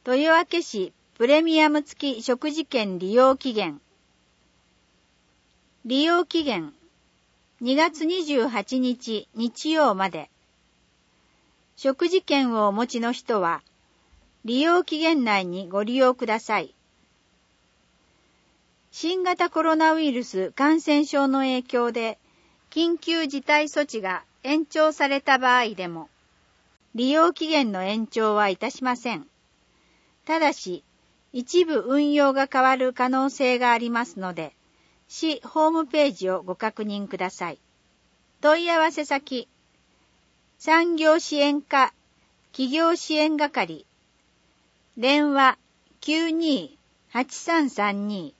豊明市プレミアム付き食事券利用期限。利用期限2月28日日曜まで。食事券をお持ちの人は利用期限内にご利用ください。新型コロナウイルス感染症の影響で緊急事態措置が延長された場合でも利用期限の延長はいたしません。ただし一部運用が変わる可能性がありますので市ホームページをご確認ください。問い合わせ先産業支援課企業支援係電話 92-8332